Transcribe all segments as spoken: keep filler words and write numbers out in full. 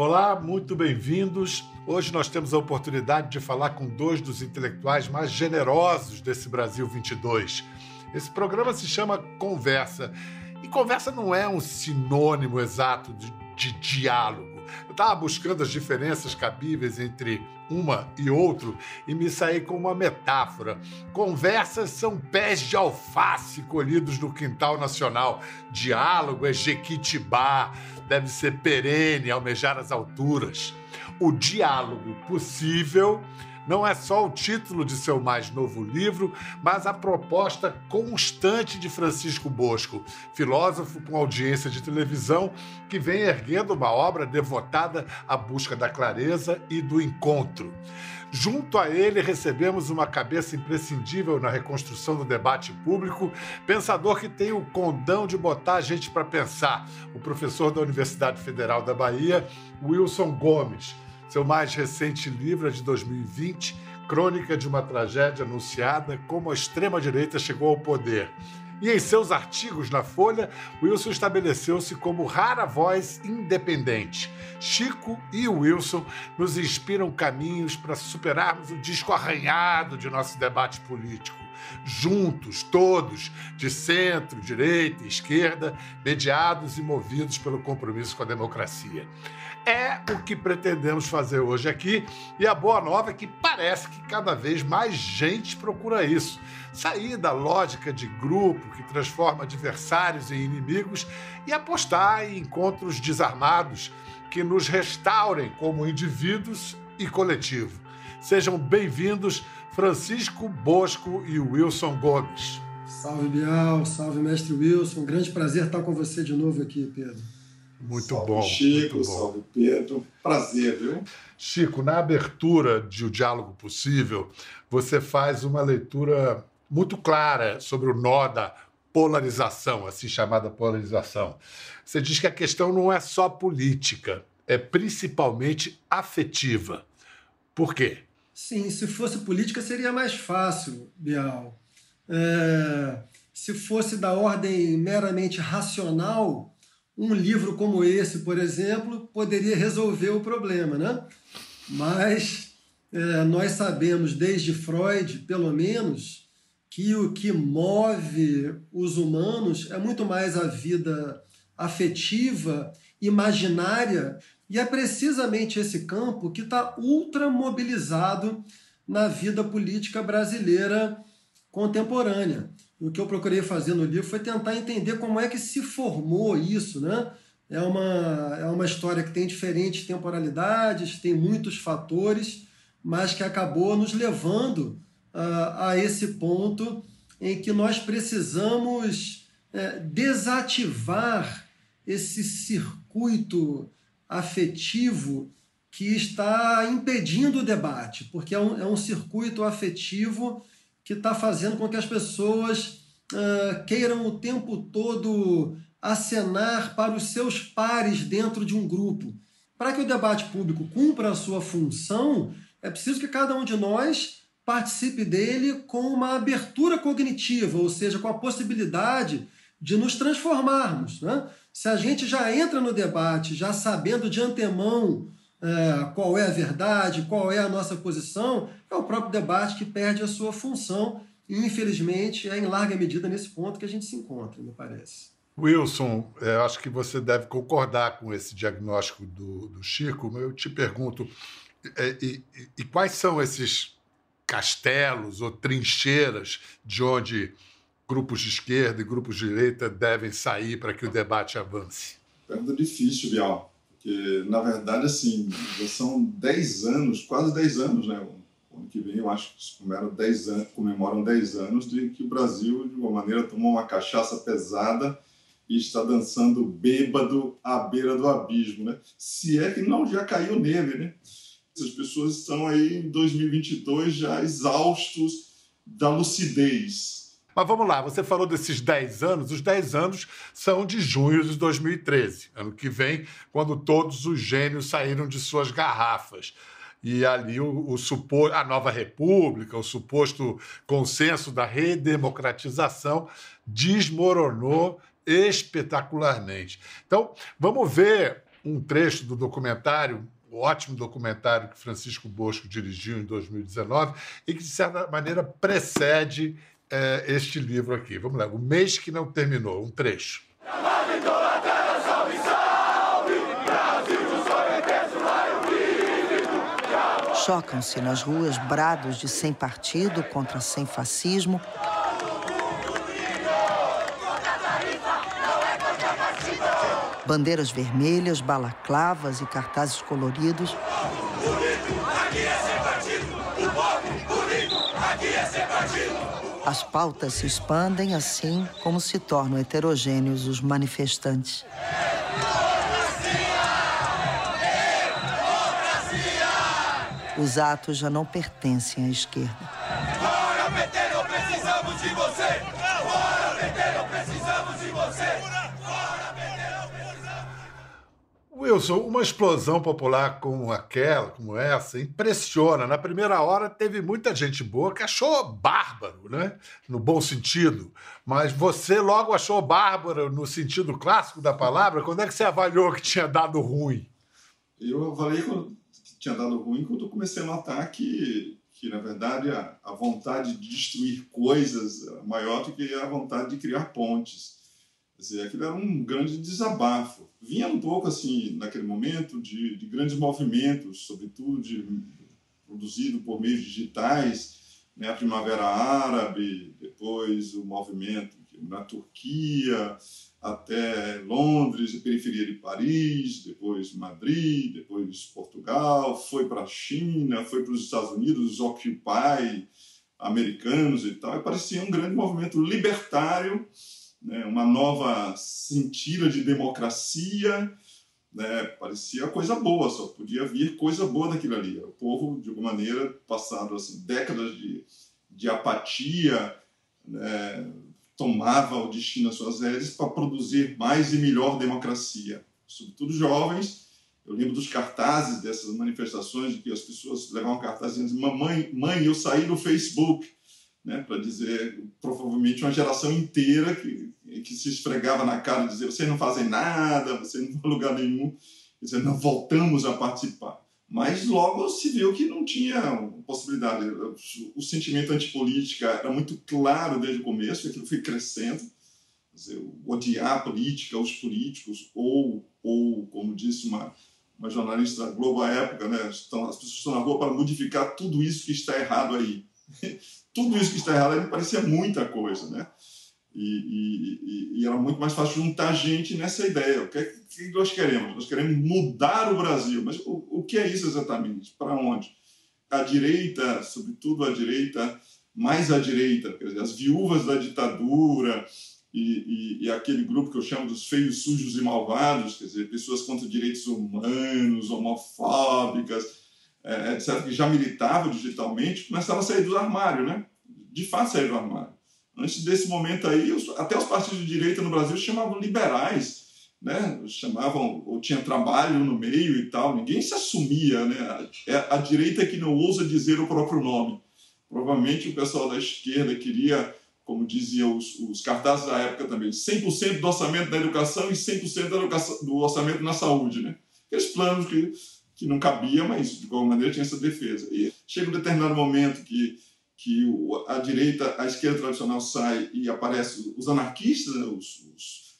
Olá, muito bem-vindos. Hoje nós temos a oportunidade de falar com dois dos intelectuais mais generosos desse Brasil vinte e dois. Esse programa se chama Conversa. E conversa não é um sinônimo exato de, de diálogo. Eu estava buscando as diferenças cabíveis entre uma e outro e me saí com uma metáfora. Conversas são pés de alface colhidos no quintal nacional. Diálogo é jequitibá, deve ser perene, almejar as alturas. O diálogo possível não é só o título de seu mais novo livro, mas a proposta constante de Francisco Bosco, filósofo com audiência de televisão, que vem erguendo uma obra devotada à busca da clareza e do encontro. Junto a ele, recebemos uma cabeça imprescindível na reconstrução do debate público, pensador que tem o condão de botar a gente para pensar, o professor da Universidade Federal da Bahia, Wilson Gomes. Seu mais recente livro é de dois mil e vinte, Crônica de uma Tragédia Anunciada, Como a Extrema-Direita Chegou ao Poder. E em seus artigos na Folha, Wilson estabeleceu-se como rara voz independente. Chico e Wilson nos inspiram caminhos para superarmos o disco arranhado de nosso debate político. Juntos, todos, de centro, direita e esquerda, mediados e movidos pelo compromisso com a democracia. É o que pretendemos fazer hoje aqui, e a boa nova é que parece que cada vez mais gente procura isso. Sair da lógica de grupo que transforma adversários em inimigos e apostar em encontros desarmados que nos restaurem como indivíduos e coletivo. Sejam bem-vindos Francisco Bosco e Wilson Gomes. Salve, Bial, salve, mestre Wilson. Um grande prazer estar com você de novo aqui, Pedro. Muito salve, bom, Chico, muito bom. Salve, Pedro. Prazer, viu? Chico, na abertura de O Diálogo Possível, você faz uma leitura muito clara sobre o nó da polarização, assim chamada polarização. Você diz que a questão não é só política, é principalmente afetiva. Por quê? Sim, se fosse política seria mais fácil, Bial. É, se fosse da ordem meramente racional, um livro como esse, por exemplo, poderia resolver o problema, né? Mas é, nós sabemos, desde Freud, pelo menos, que o que move os humanos é muito mais a vida afetiva, imaginária, e é precisamente esse campo que está ultramobilizado na vida política brasileira contemporânea. O que eu procurei fazer no livro foi tentar entender como é que se formou isso, né? É uma, é uma história que tem diferentes temporalidades, tem muitos fatores, mas que acabou nos levando uh, a esse ponto em que nós precisamos uh, desativar esse circuito afetivo que está impedindo o debate, porque é um, é um circuito afetivo que está fazendo com que as pessoas uh, queiram o tempo todo acenar para os seus pares dentro de um grupo. Para que o debate público cumpra a sua função, é preciso que cada um de nós participe dele com uma abertura cognitiva, ou seja, com a possibilidade de nos transformarmos, né? Se a gente já entra no debate já sabendo de antemão é, qual é a verdade, qual é a nossa posição, é o próprio debate que perde a sua função e, infelizmente, é em larga medida nesse ponto que a gente se encontra, me parece. Wilson, eu acho que você deve concordar com esse diagnóstico do, do Chico. Eu te pergunto, e, e, e quais são esses castelos ou trincheiras de onde grupos de esquerda e grupos de direita devem sair para que o debate avance? Pergunta difícil, Bial, porque, na verdade, assim, já são dez anos, quase dez anos, né? O ano que vem, eu acho que comemoram dez anos, comemoram dez anos de que o Brasil, de uma maneira, tomou uma cachaça pesada e está dançando bêbado à beira do abismo, né? Se é que não já caiu nele, né? Essas pessoas estão aí em dois mil e vinte e dois já exaustos da lucidez. Mas vamos lá, você falou desses dez anos, os dez anos são de junho de dois mil e treze, ano que vem, quando todos os gênios saíram de suas garrafas. E ali o, o supo, a nova república, o suposto consenso da redemocratização desmoronou espetacularmente. Então, vamos ver um trecho do documentário, o ótimo documentário que Francisco Bosco dirigiu em dois mil e dezenove e que, de certa maneira, precede é, este livro aqui. Vamos lá, O Mês que Não Terminou, um trecho. Chocam-se nas ruas brados de sem partido contra sem fascismo. Bandeiras vermelhas, balaclavas e cartazes coloridos. As pautas se expandem assim como se tornam heterogêneos os manifestantes. Os atos já não pertencem à esquerda. Fora, P T, não precisamos de você! Fora, P T, não precisamos de você! Fora, P T, não precisamos... Wilson, uma explosão popular como aquela, como essa, impressiona. Na primeira hora teve muita gente boa que achou bárbaro, né? No bom sentido. Mas você logo achou bárbaro no sentido clássico da palavra? Quando é que você avaliou que tinha dado ruim? Eu avaliei quando tinha dado ruim quando eu comecei a notar que, que na verdade, a, a vontade de destruir coisas era maior do que a vontade de criar pontes. Quer dizer, aquilo era um grande desabafo. Vinha um pouco, assim, naquele momento, de, de grandes movimentos, sobretudo de, produzido por meios digitais, né? A Primavera Árabe, depois o movimento na Turquia, até Londres, periferia de Paris, depois Madrid, depois Portugal, foi para a China, foi para os Estados Unidos, os Occupy americanos e tal, e parecia um grande movimento libertário, né, uma nova sentida de democracia, né, parecia coisa boa, só podia vir coisa boa daquilo ali. O povo, de alguma maneira, passado assim, décadas de, de apatia, né, tomava o destino às suas rédeas para produzir mais e melhor democracia. Sobretudo jovens. Eu lembro dos cartazes dessas manifestações, de que as pessoas levavam cartazes dizendo: mamãe, mãe, eu saí do Facebook, né, para dizer, provavelmente, uma geração inteira que, que se esfregava na cara e dizia: vocês não fazem nada, vocês não vão a lugar nenhum, dizendo, não voltamos a participar. Mas logo se viu que não tinha possibilidade. O sentimento antipolítica era muito claro desde o começo, aquilo foi crescendo. Quer dizer, odiar a política, os políticos, ou, ou como disse uma, uma jornalista da Globo à época, né, estão, as pessoas estão na rua para modificar tudo isso que está errado aí. Tudo isso que está errado aí parecia muita coisa, né? E, e, e era muito mais fácil juntar gente nessa ideia. O que, é que nós queremos? Nós queremos mudar o Brasil. Mas o, o que é isso exatamente? Para onde? A direita, sobretudo a direita, mais a direita, quer dizer, as viúvas da ditadura e, e, e aquele grupo que eu chamo dos feios, sujos e malvados, quer dizer, pessoas contra direitos humanos, homofóbicas, é, etcétera, que já militavam digitalmente, começaram a sair do armário, né? De fato, sair do armário. Antes desse momento aí, até os partidos de direita no Brasil se chamavam liberais, né? Chamavam, ou tinha trabalho no meio e tal, ninguém se assumia, né? É a direita que não ousa dizer o próprio nome. Provavelmente o pessoal da esquerda queria, como diziam os, os cartazes da época também, cem por cento do orçamento da educação e cem por cento da educação, do orçamento na saúde, né? Aqueles planos que, que não cabia, mas de qualquer maneira tinha essa defesa. E chega um determinado momento que que a direita, a esquerda tradicional sai e aparecem os anarquistas, né, os, os,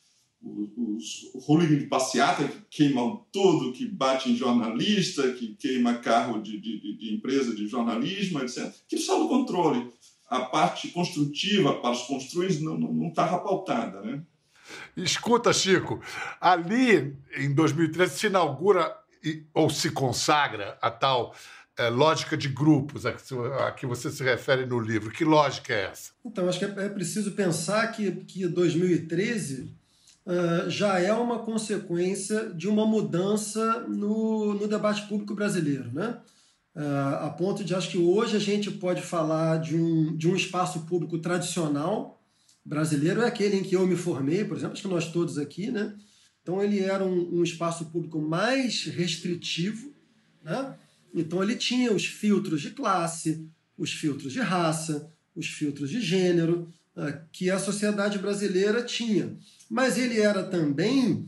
os, os hooligans de passeata que queimam tudo, que batem em jornalista, que queima carro de, de, de empresa de jornalismo, etcétera. Que sai do controle. A parte construtiva para os construídos não estava pautada, né? Escuta, Chico, ali em dois mil e treze se inaugura ou se consagra a tal É, lógica de grupos a que, a que você se refere no livro. Que lógica é essa? Então, acho que é, é preciso pensar que, que dois mil e treze uh, já é uma consequência de uma mudança no, no debate público brasileiro, né? Uh, a ponto de, acho que hoje a gente pode falar de um, de um espaço público tradicional brasileiro, é aquele em que eu me formei, por exemplo, acho que nós todos aqui, né? Então, ele era um, um espaço público mais restritivo, né? Então, ele tinha os filtros de classe, os filtros de raça, os filtros de gênero, que a sociedade brasileira tinha. Mas ele era também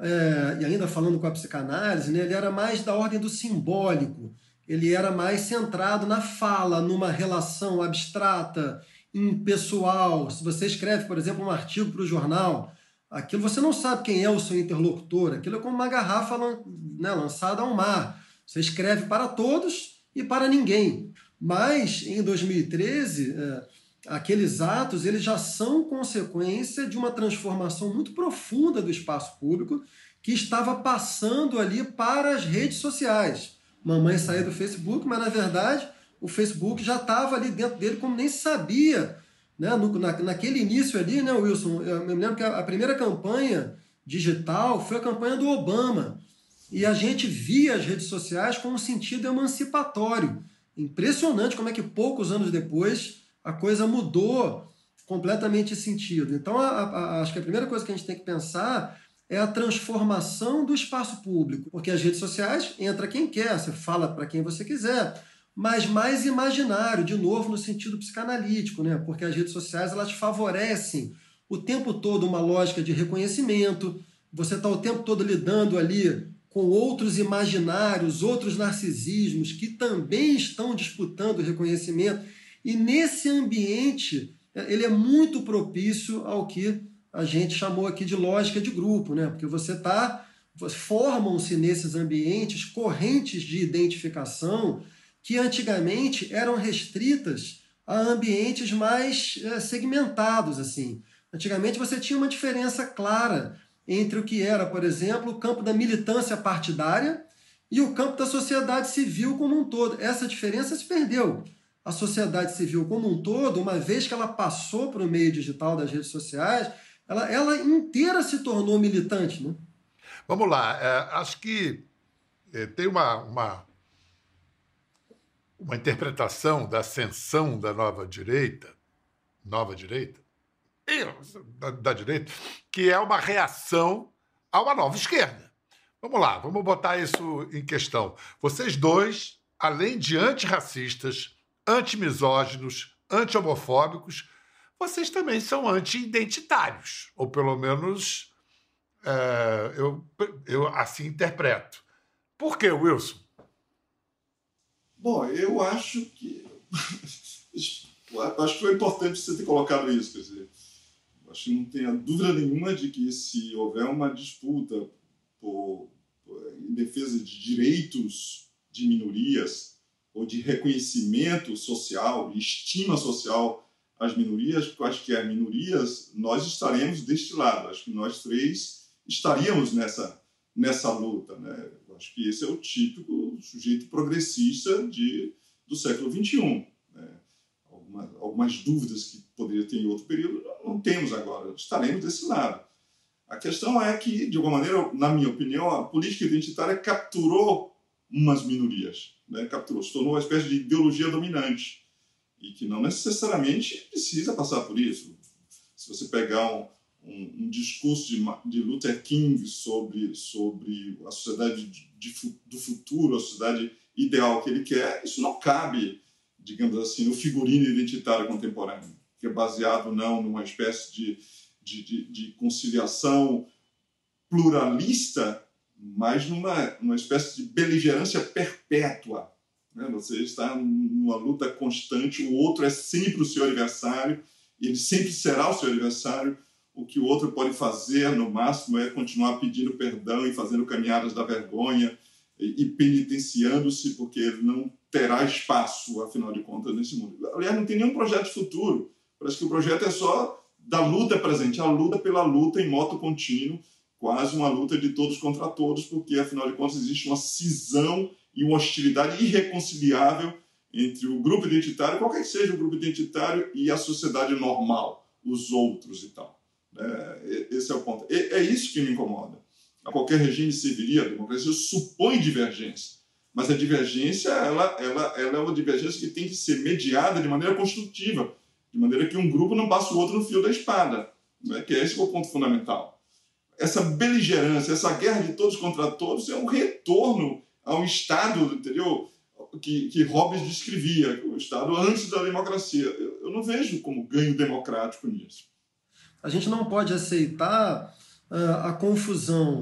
é, e ainda falando com a psicanálise, né, ele era mais da ordem do simbólico, ele era mais centrado na fala, numa relação abstrata, impessoal. Se você escreve, por exemplo, um artigo para o jornal, aquilo você não sabe quem é o seu interlocutor, aquilo é como uma garrafa, né, lançada ao mar. Você escreve para todos e para ninguém. Mas, em dois mil e treze, é, aqueles atos eles já são consequência de uma transformação muito profunda do espaço público que estava passando ali para as redes sociais. Mamãe saiu do Facebook, mas, na verdade, o Facebook já estava ali dentro dele como nem sabia. Né? No, na, naquele início ali, né, Wilson, eu me lembro que a, a primeira campanha digital foi a campanha do Obama. E a gente via as redes sociais com um sentido emancipatório. Impressionante como é que poucos anos depois a coisa mudou completamente esse sentido. Então, a, a, acho que a primeira coisa que a gente tem que pensar é a transformação do espaço público. Porque as redes sociais entra quem quer, você fala para quem você quiser, mas mais imaginário, de novo, no sentido psicanalítico, né? Porque as redes sociais elas favorecem o tempo todo uma lógica de reconhecimento, você está o tempo todo lidando ali com outros imaginários, outros narcisismos que também estão disputando reconhecimento, e nesse ambiente ele é muito propício ao que a gente chamou aqui de lógica de grupo, né? Porque você está, formam-se nesses ambientes correntes de identificação que antigamente eram restritas a ambientes mais é, segmentados, assim. Antigamente você tinha uma diferença clara entre o que era, por exemplo, o campo da militância partidária e o campo da sociedade civil como um todo. Essa diferença se perdeu. A sociedade civil como um todo, uma vez que ela passou para o meio digital das redes sociais, ela, ela inteira se tornou militante, né? Vamos lá. É, acho que é, tem uma, uma, uma interpretação da ascensão da nova direita, nova direita, Da, da direita, que é uma reação a uma nova esquerda. Vamos lá, vamos botar isso em questão. Vocês dois, além de antirracistas, antimisóginos, anti-homofóbicos, vocês também são anti-identitários, ou pelo menos é, eu, eu assim interpreto. Por quê, Wilson? Bom, eu acho que... acho que foi importante você ter colocado isso, quer dizer, acho que não tenha dúvida nenhuma de que se houver uma disputa por, por, em defesa de direitos de minorias ou de reconhecimento social, de estima social às minorias, quaisquer minorias, nós estaremos deste lado. Acho que nós três estaríamos nessa, nessa luta, né? Acho que esse é o típico sujeito progressista de, do século vinte e um. Né? Algumas, algumas dúvidas que poderia ter em outro período, não temos agora, estaremos desse lado. A questão é que, de alguma maneira, na minha opinião, a política identitária capturou umas minorias, né? Capturou, se tornou uma espécie de ideologia dominante, e que não necessariamente precisa passar por isso. Se você pegar um, um, um discurso de, de Luther King sobre, sobre a sociedade de, de, do futuro, a sociedade ideal que ele quer, isso não cabe, digamos assim, no figurino identitário contemporâneo, que é baseado não numa espécie de, de, de, de conciliação pluralista, mas numa, numa espécie de beligerância perpétua. Né? Você está numa luta constante, o outro é sempre o seu adversário, ele sempre será o seu adversário. O que o outro pode fazer, no máximo, é continuar pedindo perdão e fazendo caminhadas da vergonha e, e penitenciando-se, porque ele não terá espaço, afinal de contas, nesse mundo. Aliás, não tem nenhum projeto futuro. Parece que o projeto é só da luta presente, a luta pela luta em moto contínuo, quase uma luta de todos contra todos, porque, afinal de contas, existe uma cisão e uma hostilidade irreconciliável entre o grupo identitário, qualquer que seja o grupo identitário, e a sociedade normal, os outros e tal. É, esse é o ponto. É, é isso que me incomoda. A qualquer regime serviria, a democracia supõe divergência, mas a divergência ela, ela, ela é uma divergência que tem que ser mediada de maneira construtiva, de maneira que um grupo não passe o outro no fio da espada, né? Que é esse que é o ponto fundamental. Essa beligerância, essa guerra de todos contra todos é um retorno a um Estado, entendeu? Que, que Hobbes descrevia, o Estado antes da democracia. Eu, eu não vejo como ganho democrático nisso. A gente não pode aceitar uh, a confusão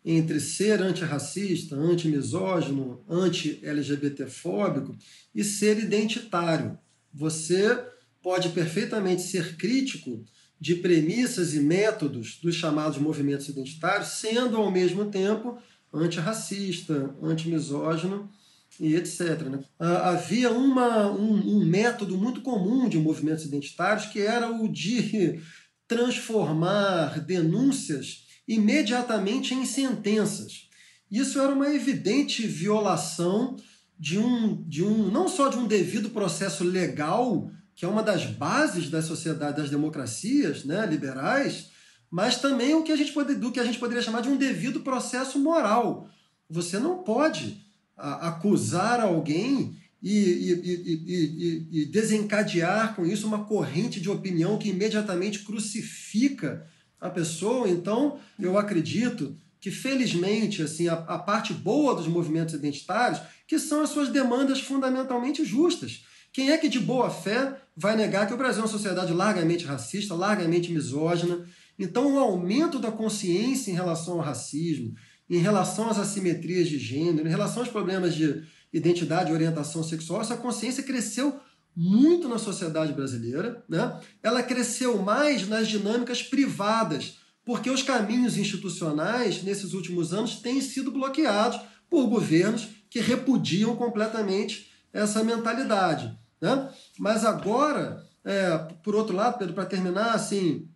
entre ser antirracista, antimisógino, anti-L G B T fóbico e ser identitário. Você pode perfeitamente ser crítico de premissas e métodos dos chamados movimentos identitários, sendo ao mesmo tempo antirracista, antimisógino e etcétera, né? Havia uma, um, um método muito comum de movimentos identitários que era o de transformar denúncias imediatamente em sentenças. Isso era uma evidente violação de um, de um, não só de um devido processo legal, que é uma das bases da sociedade, das democracias, né, liberais, mas também o que a gente pode, do que a gente poderia chamar de um devido processo moral. Você não pode a, acusar alguém e, e, e, e, e desencadear com isso uma corrente de opinião que imediatamente crucifica a pessoa. Então, eu acredito que, felizmente, assim, a, a parte boa dos movimentos identitários, que são as suas demandas fundamentalmente justas. Quem é que, de boa fé, vai negar que o Brasil é uma sociedade largamente racista, largamente misógina? Então, o aumento da consciência em relação ao racismo, em relação às assimetrias de gênero, em relação aos problemas de identidade e orientação sexual, essa consciência cresceu muito na sociedade brasileira, né? Ela cresceu mais nas dinâmicas privadas, porque os caminhos institucionais, nesses últimos anos, têm sido bloqueados por governos que repudiam completamente essa mentalidade, né? Mas agora, é, por outro lado, Pedro, para terminar, assim,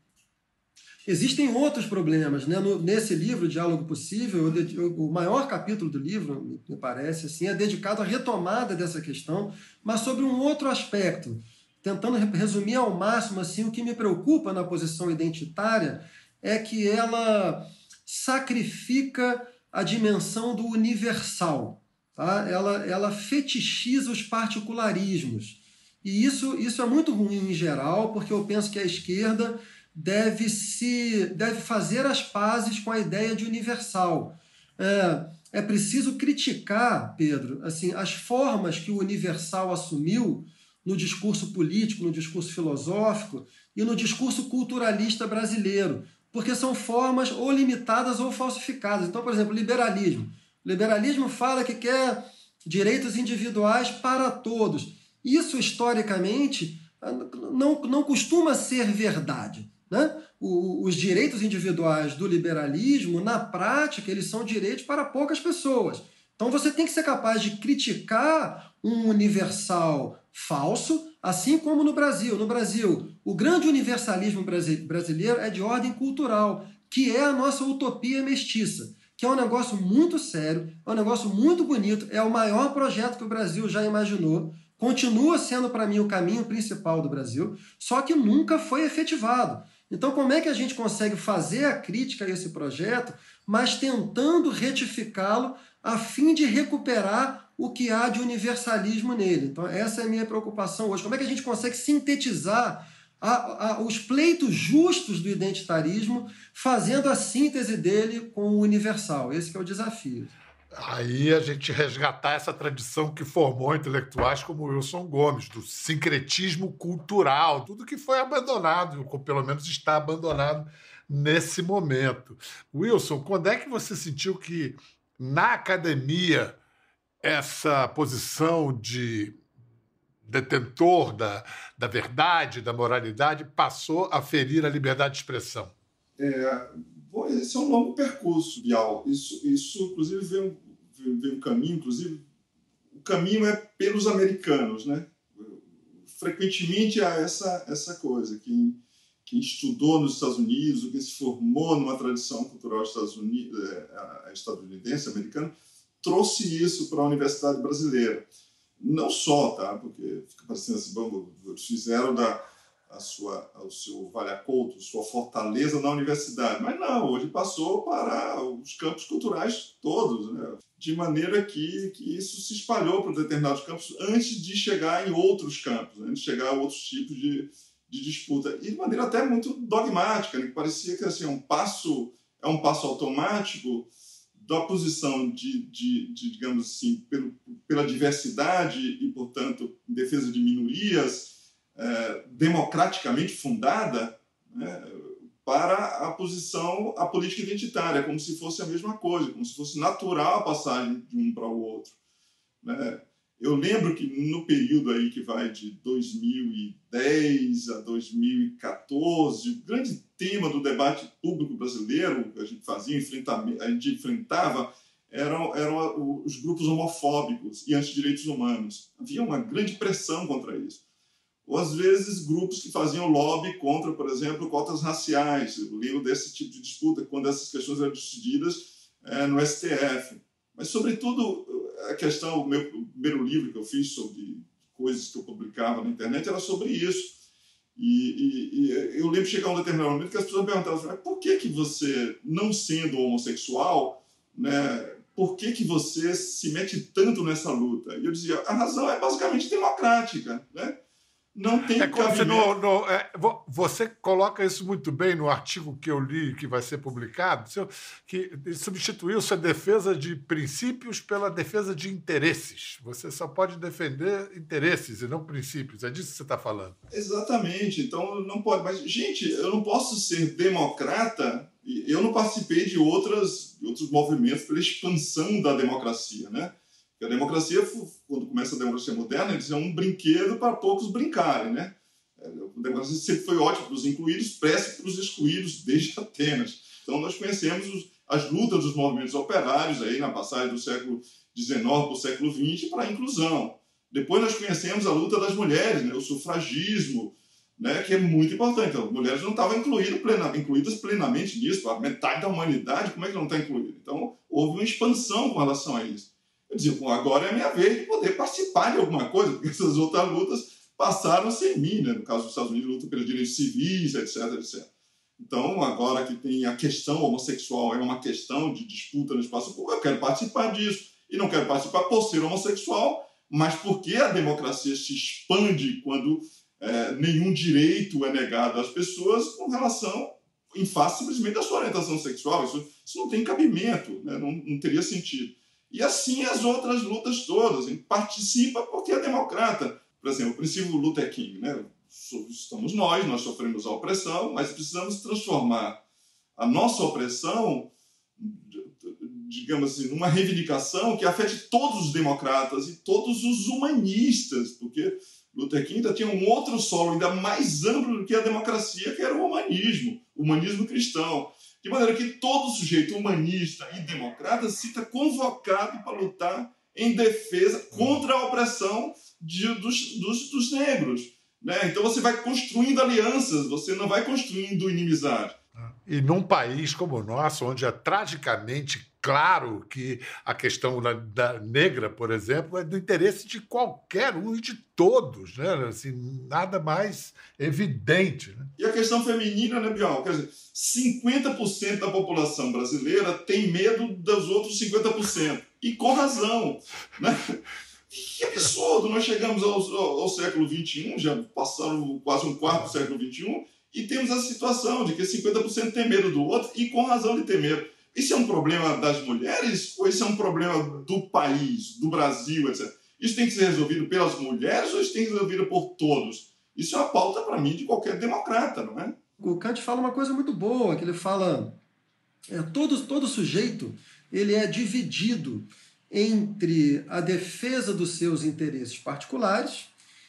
existem outros problemas, né? No, nesse livro, Diálogo Possível, eu, o maior capítulo do livro, me, me parece, assim, é dedicado à retomada dessa questão, mas sobre um outro aspecto, tentando resumir ao máximo, assim, o que me preocupa na posição identitária é que ela sacrifica a dimensão do universal, tá? Ela, ela fetichiza os particularismos. E isso, isso é muito ruim em geral, porque eu penso que a esquerda deve, se, deve fazer as pazes com a ideia de universal. É, é preciso criticar, Pedro, assim, as formas que o universal assumiu no discurso político, no discurso filosófico e no discurso culturalista brasileiro, porque são formas ou limitadas ou falsificadas. Então, por exemplo, liberalismo. O liberalismo fala que quer direitos individuais para todos. Isso, historicamente, não, não costuma ser verdade, né? O, os direitos individuais do liberalismo, na prática, eles são direitos para poucas pessoas. Então você tem que ser capaz de criticar um universal falso, assim como no Brasil. No Brasil, o grande universalismo brasileiro é de ordem cultural, que é a nossa utopia mestiça, que é um negócio muito sério, é um negócio muito bonito, é o maior projeto que o Brasil já imaginou, continua sendo, para mim, o caminho principal do Brasil, só que nunca foi efetivado. Então, como é que a gente consegue fazer a crítica a esse projeto, mas tentando retificá-lo a fim de recuperar o que há de universalismo nele? Então, essa é a minha preocupação hoje. Como é que a gente consegue sintetizar a, a, os pleitos justos do identitarismo, fazendo a síntese dele com o universal? Esse que é o desafio. Aí a gente resgatar essa tradição que formou intelectuais como Wilson Gomes, do sincretismo cultural, tudo que foi abandonado, ou pelo menos está abandonado nesse momento. Wilson, quando é que você sentiu que na academia essa posição de detentor da, da verdade, da moralidade, passou a ferir a liberdade de expressão? É, esse é um longo percurso, Bial. Isso, isso inclusive, veio, veio um caminho, inclusive, o caminho é pelos americanos, né? Frequentemente há essa, essa coisa, quem, quem estudou nos Estados Unidos, ou quem se formou numa tradição cultural Estados Unidos, é, estadunidense, americana, trouxe isso para a universidade brasileira. Não só, tá? Porque fica parecendo assim, bom, eles fizeram da, a sua, o seu Valha-Couto, sua fortaleza na universidade. Mas não, hoje passou para os campos culturais todos, né? De maneira que, que isso se espalhou para determinados campos antes de chegar em outros campos, antes de chegar a outros tipos de, de disputa. E de maneira até muito dogmática, né? Que parecia que assim, um passo, é um passo automático da posição de, de, de digamos assim, pelo, pela diversidade e, portanto, em defesa de minorias, é, democraticamente fundada, né, para a posição, a política identitária, como se fosse a mesma coisa, como se fosse natural a passagem de um para o outro, né? Eu lembro que no período aí que vai de dois mil e dez a dois mil e quatorze, o grande tema do debate público brasileiro que a gente fazia, enfrentamento, a gente enfrentava, eram, eram os grupos homofóbicos e antidireitos humanos. Havia uma grande pressão contra isso. Ou, às vezes, grupos que faziam lobby contra, por exemplo, cotas raciais. Eu lembro desse tipo de disputa, quando essas questões eram decididas é, no S T F. Mas, sobretudo, a questão, o meu primeiro livro que eu fiz sobre coisas que eu publicava na internet era sobre isso. E, e, e eu lembro de chegar a um determinado momento que as pessoas perguntavam, por que que você, não sendo homossexual, né, por que que você se mete tanto nessa luta? E eu dizia, a razão é basicamente democrática, né? Não tem é como se cabimento. no, no, é, você coloca isso muito bem no artigo que eu li, que vai ser publicado, que substituiu sua defesa de princípios pela defesa de interesses. Você só pode defender interesses e não princípios. É disso que você está falando. Exatamente. Então, não pode. Mas, gente, eu não posso ser democrata. Eu não participei de, outras, de outros movimentos pela expansão da democracia, né? Porque a democracia, quando começa a democracia moderna, eles é um brinquedo para poucos brincarem, né? A democracia sempre foi ótima para os incluídos, péssima para os excluídos, desde Atenas. Então, nós conhecemos os, as lutas dos movimentos operários aí na passagem do século dezenove para o século vinte para a inclusão. Depois nós conhecemos a luta das mulheres, né? O sufragismo, né? Que é muito importante. Então, as mulheres não estavam incluídas, plena, incluídas plenamente nisso. A metade da humanidade, como é que não está incluída? Então, houve uma expansão com relação a isso. Eu dizia, bom, agora é a minha vez de poder participar de alguma coisa, porque essas outras lutas passaram sem mim, né? No caso dos Estados Unidos, luta pelos direitos civis, etc, etcétera. Então, agora que tem a questão homossexual, é uma questão de disputa no espaço público, eu quero participar disso. E não quero participar por ser homossexual, mas porque a democracia se expande quando é, nenhum direito é negado às pessoas com relação, em face simplesmente da sua orientação sexual. Isso, isso não tem cabimento, né? não, não teria sentido. E assim as outras lutas todas. A gente participa porque é democrata. Por exemplo, o princípio Luther King, né? Estamos nós, nós sofremos a opressão, mas precisamos transformar a nossa opressão, digamos assim, numa reivindicação que afete todos os democratas e todos os humanistas, porque Luther King ainda tinha um outro solo ainda mais amplo do que a democracia, que era o humanismo, o humanismo cristão. De maneira que todo sujeito humanista e democrata se sinta convocado para lutar em defesa contra a opressão de, dos, dos, dos negros, né? Então você vai construindo alianças, você não vai construindo inimizade. E num país como o nosso, onde é tragicamente claro que a questão da, da negra, por exemplo, é do interesse de qualquer um e de todos, né? Assim, nada mais evidente. Né? E a questão feminina, né, Bial? Quer dizer, cinquenta por cento da população brasileira tem medo dos outros cinquenta por cento. E com razão, né? Que absurdo! Nós chegamos ao, ao, ao século vinte e um, já passaram quase um quarto do século vinte e um, e temos a situação de que cinquenta por cento tem medo do outro e com razão de ter medo. Isso é um problema das mulheres ou isso é um problema do país, do Brasil, etcétera? Isso tem que ser resolvido pelas mulheres ou isso tem que ser resolvido por todos? Isso é uma pauta, para mim, de qualquer democrata, não é? O Kant fala uma coisa muito boa, que ele fala é, todo, todo sujeito ele é dividido entre a defesa dos seus interesses particulares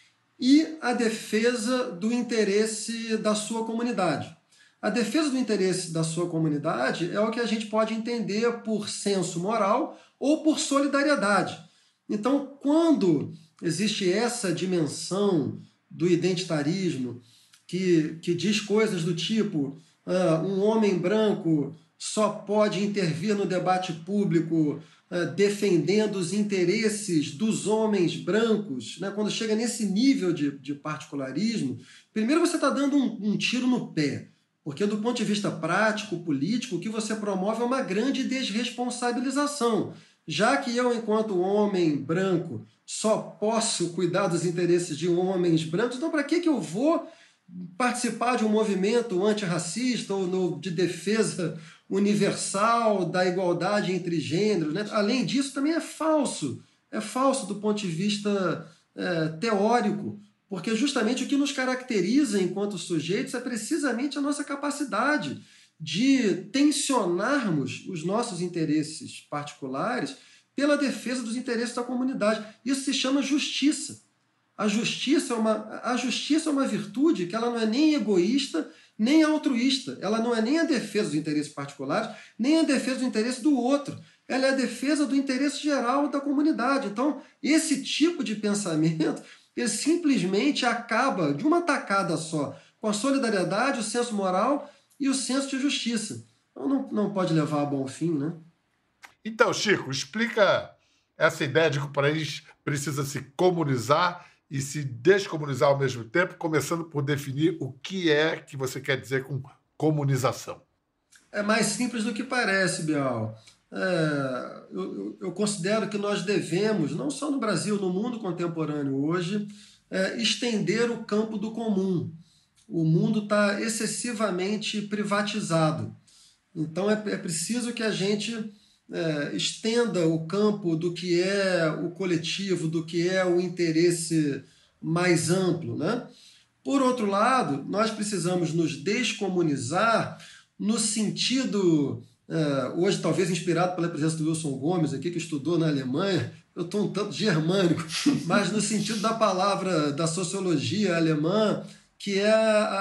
e a defesa do interesse da sua comunidade. A defesa do interesse da sua comunidade é o que a gente pode entender por senso moral ou por solidariedade. Então, quando existe essa dimensão do identitarismo que, que diz coisas do tipo uh, um homem branco só pode intervir no debate público uh, defendendo os interesses dos homens brancos, né? Quando chega nesse nível de, de particularismo, primeiro você está dando um, um tiro no pé. Porque, do ponto de vista prático, político, o que você promove é uma grande desresponsabilização. Já que eu, enquanto homem branco, só posso cuidar dos interesses de homens brancos, então para que, que eu vou participar de um movimento antirracista ou no, de defesa universal da igualdade entre gêneros, né? Além disso, também é falso. É falso do ponto de vista é, teórico. Porque justamente o que nos caracteriza enquanto sujeitos é precisamente a nossa capacidade de tensionarmos os nossos interesses particulares pela defesa dos interesses da comunidade. Isso se chama justiça. A justiça é uma, a justiça é uma virtude que ela não é nem egoísta, nem altruísta. Ela não é nem a defesa dos interesses particulares, nem a defesa do interesse do outro. Ela é a defesa do interesse geral da comunidade. Então, esse tipo de pensamento, ele simplesmente acaba de uma tacada só com a solidariedade, o senso moral e o senso de justiça. Então, não, não pode levar a bom fim, né? Então, Chico, explica essa ideia de que o país precisa se comunizar e se descomunizar ao mesmo tempo, começando por definir o que é que você quer dizer com comunização. É mais simples do que parece, Bial. É, eu, eu considero que nós devemos, não só no Brasil, no mundo contemporâneo hoje, é, estender o campo do comum. O mundo está excessivamente privatizado. Então é, é preciso que a gente é, estenda o campo do que é o coletivo, do que é o interesse mais amplo, né? Por outro lado, nós precisamos nos descomunizar no sentido, é, hoje talvez inspirado pela presença do Wilson Gomes aqui, que estudou na Alemanha, eu estou um tanto germânico, mas no sentido da palavra da sociologia alemã, que é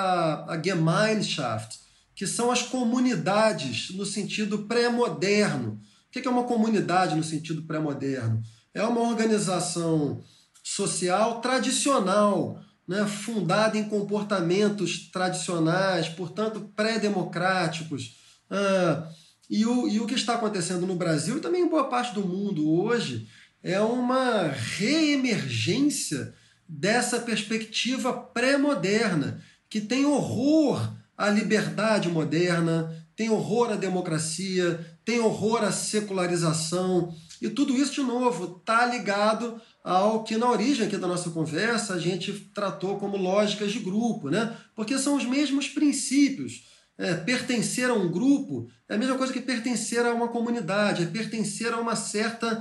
a, a Gemeinschaft, que são as comunidades no sentido pré-moderno. O que é uma comunidade no sentido pré-moderno? É uma organização social tradicional, né, fundada em comportamentos tradicionais, portanto pré-democráticos. Ah, e, o, e o que está acontecendo no Brasil e também em boa parte do mundo hoje é uma reemergência dessa perspectiva pré-moderna, que tem horror à liberdade moderna, tem horror à democracia, tem horror à secularização, e tudo isso, de novo, está ligado ao que, na origem aqui da nossa conversa, a gente tratou como lógicas de grupo, né? Porque são os mesmos princípios. É, pertencer a um grupo é a mesma coisa que pertencer a uma comunidade, é pertencer a uma certa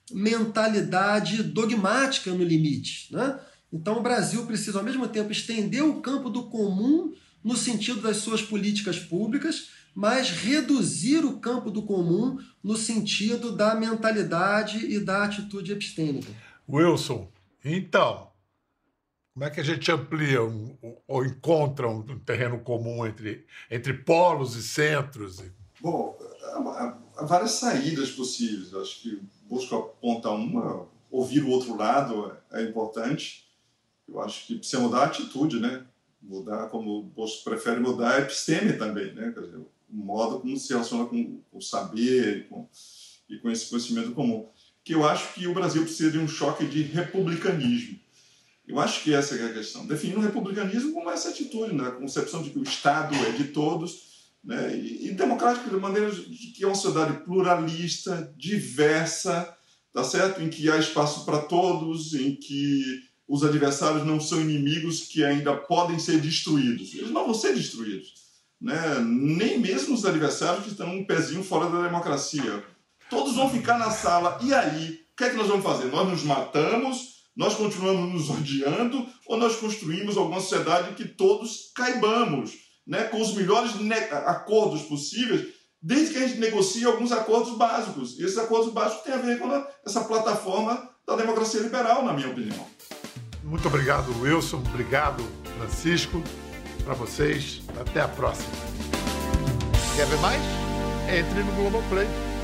mentalidade dogmática no limite, né? Então o Brasil precisa, ao mesmo tempo, estender o campo do comum no sentido das suas políticas públicas, mas reduzir o campo do comum no sentido da mentalidade e da atitude epistêmica. Wilson, então, como é que a gente amplia um, ou encontra um terreno comum entre, entre polos e centros? Bom, há, há várias saídas possíveis. Eu acho que busco apontar uma, ouvir o outro lado é importante. Eu acho que precisa mudar a atitude, né? Mudar, como o Bosco prefere, mudar a episteme também, né? Quer dizer, o modo como se relaciona com o saber e com, e com esse conhecimento comum. Que eu acho que o Brasil precisa de um choque de republicanismo. Eu acho que essa é a questão. Definir o republicanismo como essa atitude, né? A concepção de que o Estado é de todos, né? E, e democrático de maneira de que é uma sociedade pluralista, diversa, tá certo? Em que há espaço para todos, em que os adversários não são inimigos que ainda podem ser destruídos. Eles não vão ser destruídos, né? Nem mesmo os adversários que estão um pezinho fora da democracia. Todos vão ficar na sala. E aí, o que é que nós vamos fazer? Nós nos matamos? Nós continuamos nos odiando? Ou nós construímos alguma sociedade que todos caibamos, né? Com os melhores acordos possíveis, desde que a gente negocie alguns acordos básicos. E esses acordos básicos têm a ver com essa plataforma da democracia liberal, na minha opinião. Muito obrigado, Wilson. Obrigado, Francisco. Para vocês, até a próxima. Quer ver mais? Entre no Globoplay.